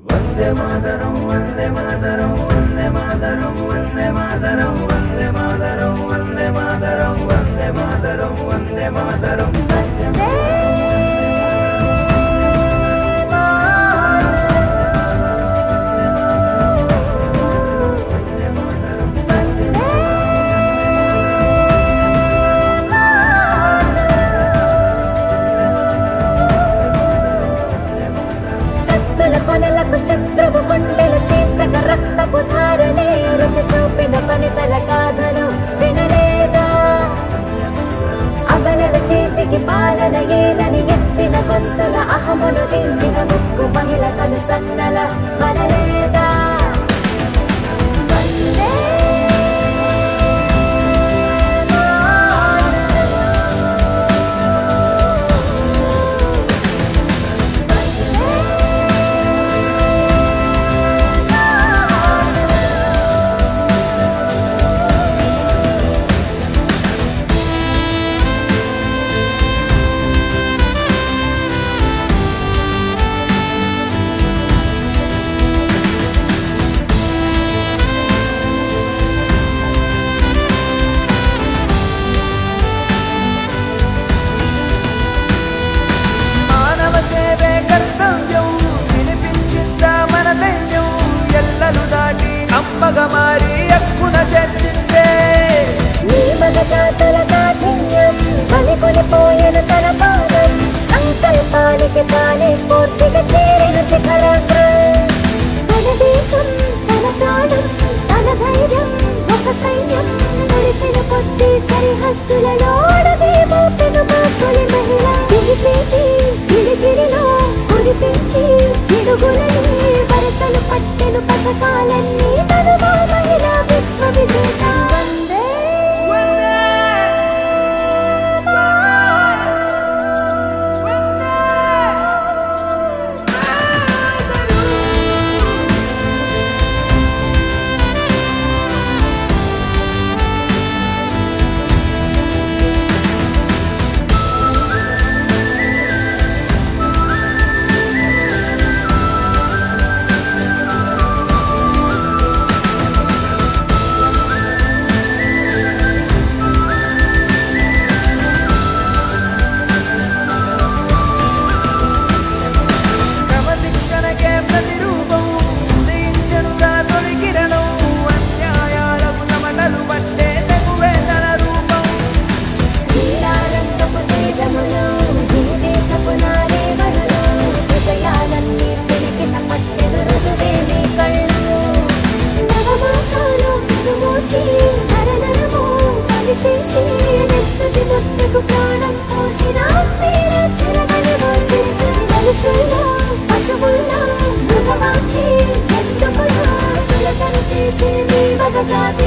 వందే మాతరం వందే మాతరం వందే మాతరం వందే మాతరం వందే మాతరం వందే మాతరం వందే మాతరం వందే మాతరం కొనలకు శత్రువు గుండెలు చీల్చక రక్తపు ధారలే రుచి చూపిన పనితల గాథలు వినలేదా? అబలల చేతికి పాలన ఏలని ఎత్తిన గొంతుల అహమును దించిన ముక్కు మహిళ కను సన్నల మనలేదా? సేవే కర్తవ్యం వినిపించిందా మన ధైర్యం ఎల్లలు దాటి నమ్మగా మారి ఎక్కున చేర్చిందే నీ మగ జాతుల కాఠిన్యం బలికొనిపోయిన తన పాదం సంకల్పానికి తానే స్ఫూర్తిగా చేరిన శిఖరాగ్రం తన దేశం తన ప్రాణం తన ధైర్యం ఒక సైన్యం నడిచిన కొద్ది సరిహద్దులలో అడగేమో పెను మాతొలి మహిళ దిగిసేటి గిరిగిరిలో కురిపించి గిడుగులని వరసలు పట్టెను పథకాలన్నీ తను మా మహిళా విశ్వ విజేత పశువుల్లో మృగవాచి ఎందుకు సులకను చేసి నీ మగ జాతి